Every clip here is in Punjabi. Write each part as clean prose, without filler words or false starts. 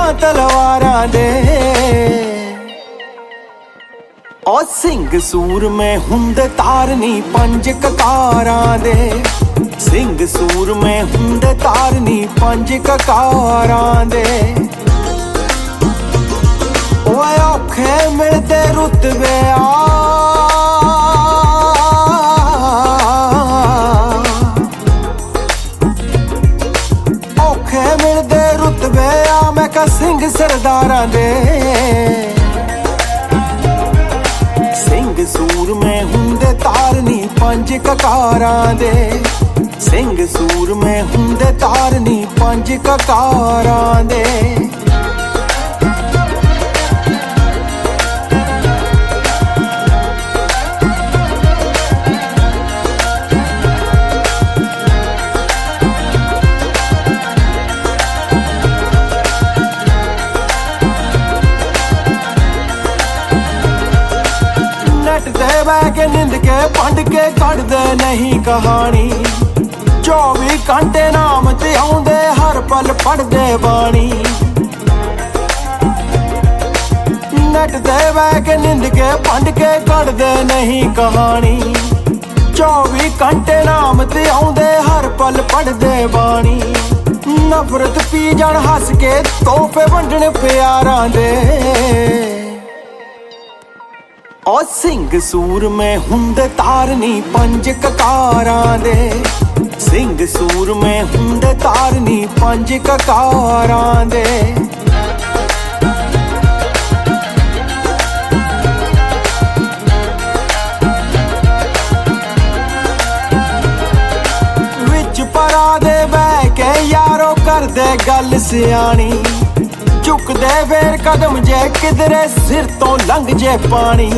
ਤਲਵਾਰਾਂ ਦੇ। ਉਹ ਸਿੰਘ ਸੂਰਮੇ ਹੁੰਦੇ ਤਾਰਨੀ ਪੰਜ ਕਕਾਰਾਂ ਦੇ। ਸਿੰਘ ਸੂਰਮੇ ਹੁੰਦੇ ਤਾਰਨੀ ਪੰਜ ਕਕਾਰਾਂ ਦੇ। ਓਏ ਔਖੇ ਮਿਲਦੇ ਰੁਤਬੇ ਆ, ਔਖੇ ਮਿਲਦੇ ਰੁਤਬੇ ਆ ਮੈਂ ਕਾ ਸਿੰਘ ਸਰਦਾਰਾਂ ਦੇ। ਸਿੰਘ ਸੂਰਮੇ ਹੁੰਦੇ ਤਾਰਨੀ ਪੰਜ ਕਕਾਰਾਂ ਦੇ। ਸਿੰਘ ਸੂਰਮੇ ਹੁੰਦੇ ਤਾਰਨੀ ਪੰਜ ਕਕਾਰਾਂ ਦੇ। ਨੈਟ ਤੇ ਬਹਿ ਕੇ ਨਿੰਦ ਕੇ ਭੰਡ ਕੇ ਕੱਢਦੇ ਨਹੀਂ ਕਹਾਣੀ। 24 ਘੰਟੇ ਨਾਮ ਤੇ ਆਉਂਦੇ ਹਰ ਪਲ ਪੜਦੇ ਬਾਣੀ। ਨੈਟ ਤੇ ਬਹਿ ਕੇ ਨਿੰਦ ਕੇ ਭੰਡ ਕੇ ਕੱਢਦੇ ਨਹੀਂ ਕਹਾਣੀ। 24 ਘੰਟੇ ਨਾਮ ਤੇ ਆਉਂਦੇ ਹਰ ਪਲ ਪੜਦੇ ਬਾਣੀ। ਨਫ਼ਰਤ ਪੀ ਜਾਣ ਹੱਸ ਕੇ ਤੋਹਫੇ ਵੰਡਣ ਪਿਆਰਾਂ ਦੇ। ਉਹ ਸਿੰਘ ਸੂਰਮੇ ਹੁੰਦੇ ਤਾਰਨੀ ਪੰਜ ਕਕਾਰਾਂ ਦੇ। ਸਿੰਘ ਸੂਰਮੇ ਹੁੰਦੇ ਤਾਰਨੀ ਪੰਜ ਕਕਾਰਾਂ ਦੇ। ਵਿੱਚ ਪਰਾ ਦੇ ਬਹਿ ਕੇ ਯਾਰੋ ਕਰਦੇ ਗੱਲ ਸਿਆਣੀ। ਝੁਕਦੇ ਫੇਰ ਕਦਮ ਜੇ ਕਿਧਰੇ ਸਿਰ ਤੋਂ ਲੰਘ ਜੇ ਪਾਣੀ।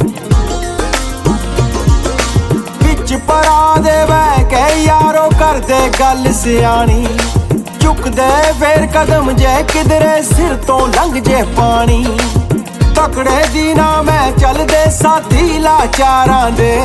ਵਿੱਚ ਪਰਾ ਦੇ ਬਹਿ ਕੇ ਯਾਰੋ ਕਰਦੇ ਗੱਲ ਸਿਆਣੀ। ਝੁਕਦੇ ਫੇਰ ਕਦਮ ਜੇ ਕਿਧਰੇ ਸਿਰ ਤੋਂ ਲੰਘ ਜੇ ਪਾਣੀ। ਤਕੜੇ ਦੀ ਨਾ ਮੈਂ ਚੱਲਦੇ ਸਾਥੀ ਲਾਚਾਰਾਂ ਦੇ।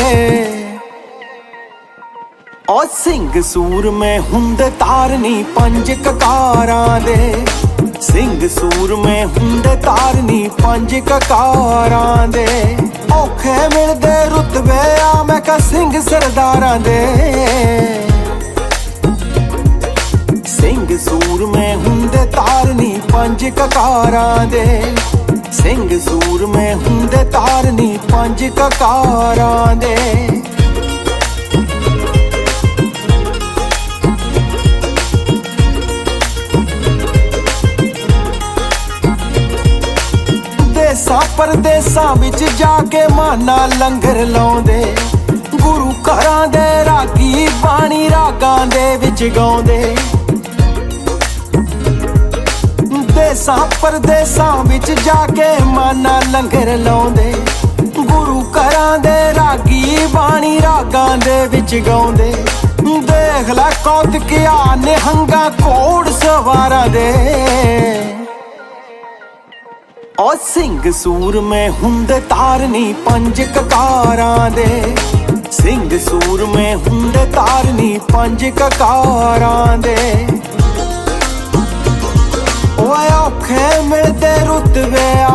ਉਹ ਸਿੰਘ ਸੂਰਮੇ ਹੁੰਦੇ ਤਾਰਨੀ ਪੰਜ ਕਕਾਰਾਂ ਦੇ। ਸਿੰਘ ਸੂਰਮੇ ਹੁੰਦੇ ਤਾਰਨੀ ਪੰਜ ਕਕਾਰਾਂ ਦੇ। ਔਖੇ ਮਿਲਦੇ ਰੁਤਬੇ ਆ ਮੈਂ ਕਾ ਸਿੰਘ ਸਰਦਾਰਾਂ ਦੇ। ਸਿੰਘ ਸੂਰਮੇ ਹੁੰਦੇ ਤਾਰਨੀ ਪੰਜ ਕਕਾਰਾਂ ਦੇ। ਸਿੰਘ ਸੂਰਮੇ ਹੁੰਦੇ ਤਾਰਨੀ ਪੰਜ ਕਕਾਰਾਂ ਦੇ। ਦੇਸਾਂ ਪਰਦੇਸਾਂ ਵਿੱਚ ਜਾ ਕੇ ਮਾਨਾ ਲੰਗਰ ਲਾਉਂਦੇ। ਗੁਰੂ ਘਰਾਂ ਦੇ ਰਾਗੀ ਬਾਣੀ ਰਾਗਾਂ ਦੇ ਵਿੱਚ ਗਾਉਂਦੇ। ਦੇਸਾਂ ਪਰਦੇਸਾਂ ਵਿੱਚ ਜਾ ਕੇ ਮਾਨਾ ਲੰਗਰ ਲਾਉਂਦੇ। ਗੁਰੂ ਘਰਾਂ ਦੇ ਰਾਗੀ ਬਾਣੀ ਰਾਗਾਂ ਦੇ ਵਿੱਚ ਗਾਉਂਦੇ। ਦੇਖ ਲੈ ਕੌਤਕਿਆ ਨਿਹੰਗਾ ਘੋੜ ਸਵਾਰਾਂ ਦੇ। ਉਹ ਸਿੰਘ ਸੂਰਮੇ ਹੁੰਦੇ ਤਾਰਨੀ ਪੰਜ ਕਕਾਰਾਂ ਦੇ। ਸਿੰਘ ਸੂਰਮੇ ਹੁੰਦੇ ਤਾਰਨੀ ਪੰਜ ਕਕਾਰਾਂ ਦੇ। ਓਏ ਔਖੇ ਮਿਲਦੇ ਰੁਤਬੇ ਆ,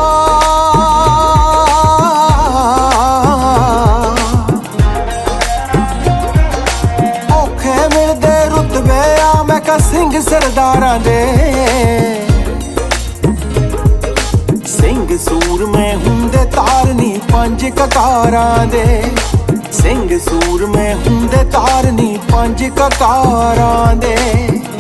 ਔਖੇ ਮਿਲਦੇ ਰੁਤਬੇ ਆ ਮੈਂ ਕਾ ਸਿੰਘ ਸਰਦਾਰਾਂ ਦੇ। ਸਿੰਘ ਸੂਰਮੇ ਹੁੰਦੇ ਤਾਰਨੀ ਪੰਜ ਕਕਾਰਾਂ ਦੇ। ਸਿੰਘ ਸੂਰਮੇ ਹੁੰਦੇ ਤਾਰਨੀ ਪੰਜ ਕਕਾਰਾਂ ਦੇ।